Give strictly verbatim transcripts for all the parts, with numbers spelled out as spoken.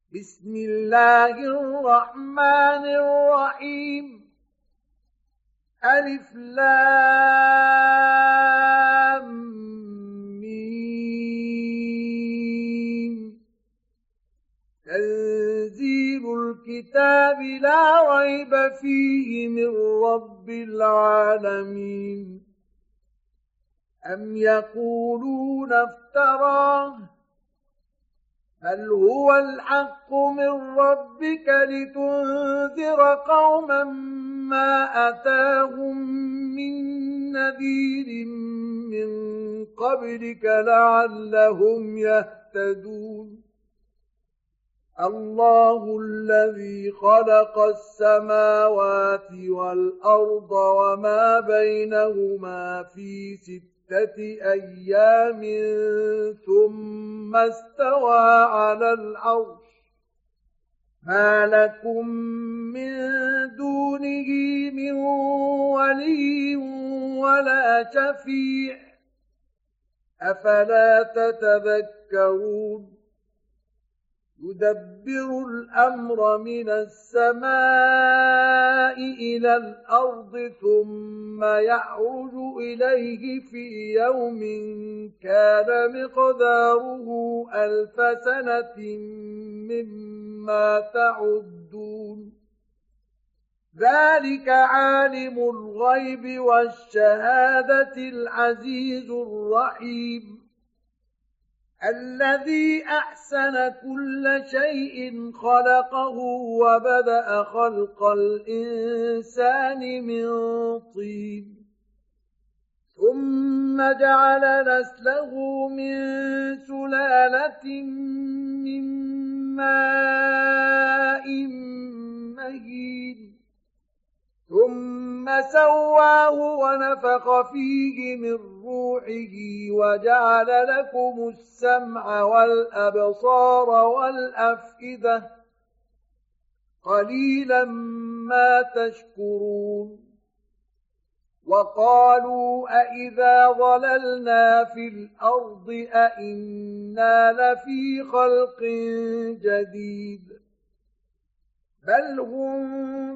بسم الله الرحمن الرحيم. ألف لام ميم. تنزيل الكتاب لا ريب فيه من رب العالمين. أم يقولون افتراه، بل هو الحق من ربك لتنذر قوما ما أتاهم من نذير من قبلك لعلهم يهتدون. الله الذي خلق السماوات والأرض وما بينهما في ستة أيام ثم استوى على العرش، ما لكم من دونه من ولي ولا شفيع، أفلا تتذكرون. يدبر الأمر من السماء إلى الأرض ثم يعرج إليه في يوم كان مقداره ألف سنة مما تعدون. ذلك عالم الغيب والشهادة العزيز الرحيم، الذي أحسن كل شيء خلقه وبدأ خلق الإنسان من طين، ثم جعل نسله من سلالة من ماء مهين، ثم سواه ونفخ فيه من روحه وجعل لكم السمع والأبصار والأفئدة، قليلا ما تشكرون. وقالوا أإذا ضللنا في الأرض أإنا لفي خلق جديد، بل هم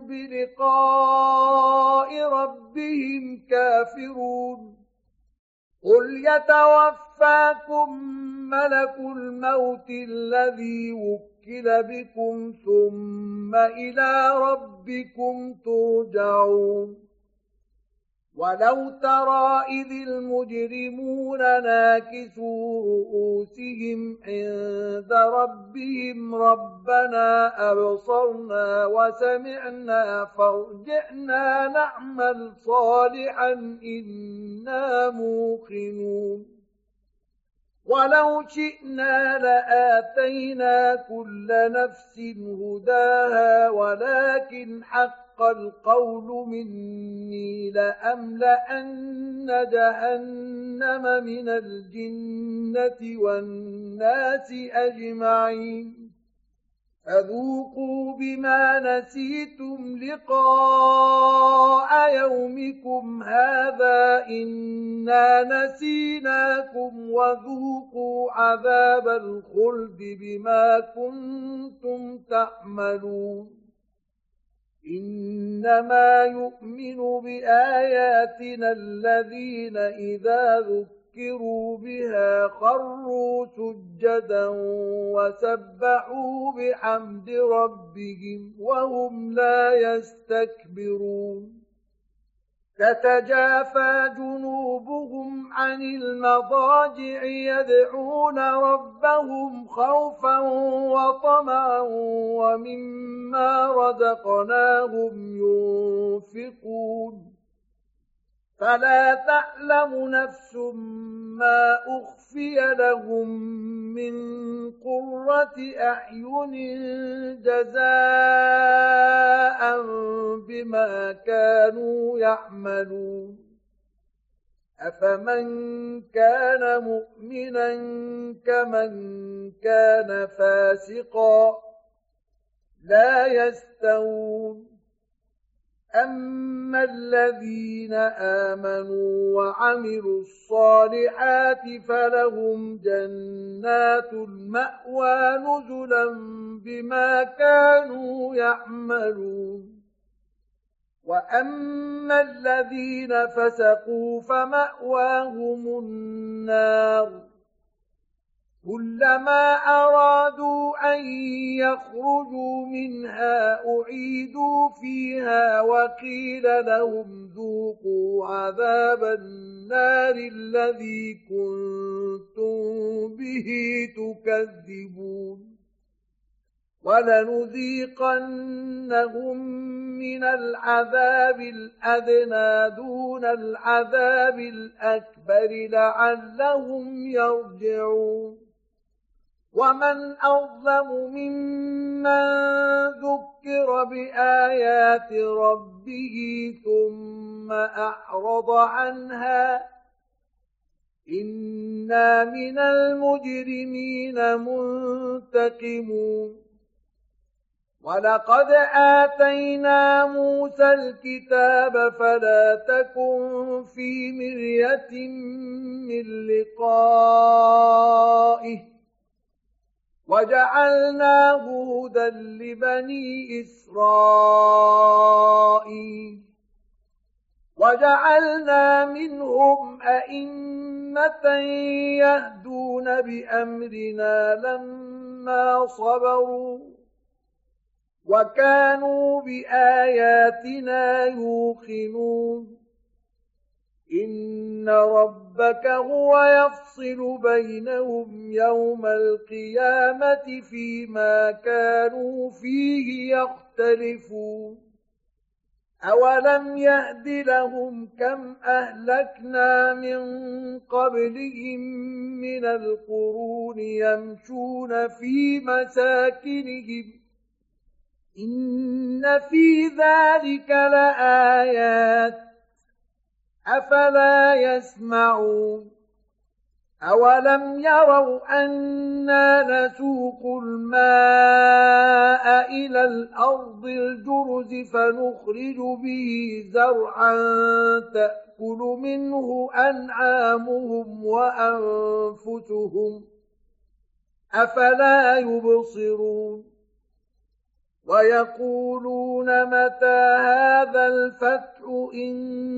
بلقاء ربهم كافرون. قل يتوفاكم ملك الموت الذي وكل بكم ثم إلى ربكم ترجعون. ولو ترى إذ المجرمون ناكسوا رؤوسهم عند ربهم ربنا أبصرنا وسمعنا فارجعنا نعمل صالحا إنا موقنون. ولو شئنا لآتينا كل نفس هداها ولكن حق القول مني لأملأن جهنم من الجنة والناس أجمعين. فذوقوا بما نسيتم لقاء يومكم هذا إنا نسيناكم وذوقوا عذاب الخلد بما كنتم تعملون. إنما يؤمن بآياتنا الذين إذا ذكروا بها خروا سجدا وسبحوا بحمد ربهم وهم لا يستكبرون. تتجافى جنوبهم عن المضاجع يدعون ربهم خوفا وطمعا ومما رزقناهم ينفقون. فلا تعلم نفس ما أخفي لهم من قرة أعين جزاء بما كانوا يعملون. أفمن كان مؤمنا كمن كان فاسقا لا يستوون. أما الذين آمنوا وعملوا الصالحات فلهم جنات المأوى نزلا بما كانوا يعملون وأما الذين فسقوا فمأواهم النار كلما أرادوا أن يخرجوا منها أعيدوا فيها وقيل لهم ذوقوا عذاب النار الذي كنتم به تكذبون ولنذيقنهم من العذاب الأدنى دون العذاب الأكبر لعلهم يرجعون ومن أظلم ممن ذكر بآيات ربه ثم أعرض عنها إنا من المجرمين منتقمون ولقد آتينا موسى الكتاب فلا تكن في مرية من لقائه وجعلناه هدى لبني إسرائيل وجعلنا منهم أئمة يهدون بأمرنا لما صبروا وكانوا بآياتنا يوقنون إن ربك هو يفصل بينهم يوم القيامة فيما كانوا فيه يختلفون أولم يهد لهم كم أهلكنا من قبلهم من القرون يمشون في مساكنهم إن في ذلك لآيات أفلا يسمعون أولم يروا أنا نسوق الماء إلى الأرض الجرز فنخرج به زرعا تأكل منه أنعامهم وأنفسهم أفلا يبصرون ويقولون متى هذا الفتح إن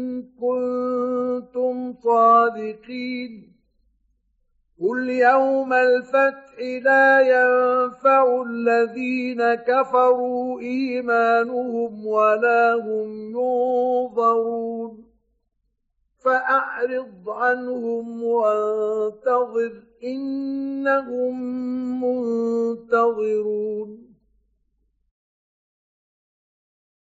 كنتم صادقين قل يوم الفتح لا ينفع الذين كفروا إيمانهم ولا هم ينظرون فأعرض عنهم وانتظر إنهم منتظرون